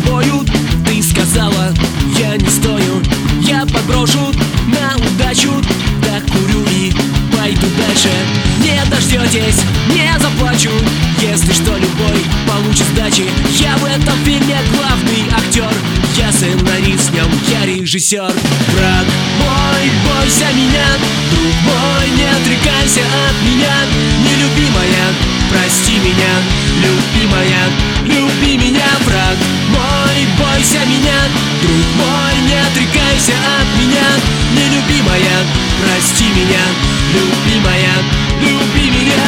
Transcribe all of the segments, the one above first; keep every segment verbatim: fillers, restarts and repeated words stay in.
тобою. Ты сказала, я не стою. Я подброшу на удачу, докурю и пойду дальше. Не дождетесь, не заплачу, если что, любой получит сдачи. Я в этом фильме главный актер, я сценарист, в нем я режиссер. Враг мой, бойся меня, друг мой, не отрекайся от меня. Нелюбимая, прости меня, любимая, люби меня. Враг мой, бойся меня, друг мой, не отрекайся от меня. Нелюбимая, прости меня, любимая, люби меня.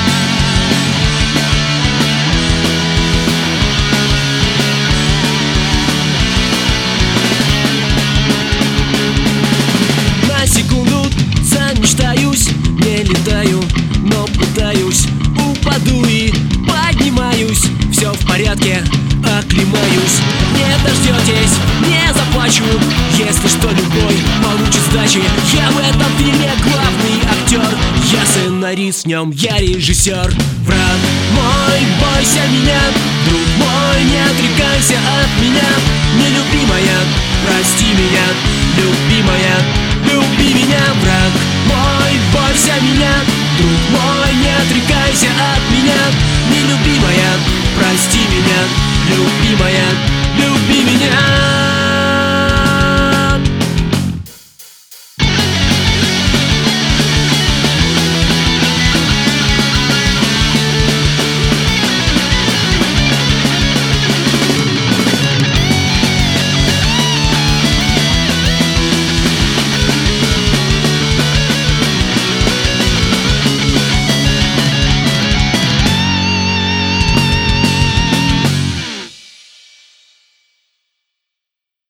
На секунду замечтаюсь, не летаю, но пытаюсь. Упаду и поднимаюсь, все в порядке, оклемаюсь. Не дождетесь, не заплачу, если что, любой получит сдачи. Я в этом фильме главный актер, я сценарист, в нем я режиссер. Враг мой, бойся меня, друг мой, не отрекайся от меня. Нелюбимая, прости меня, любимая, люби меня. Враг мой, бойся меня, друг мой, не отрекайся от меня.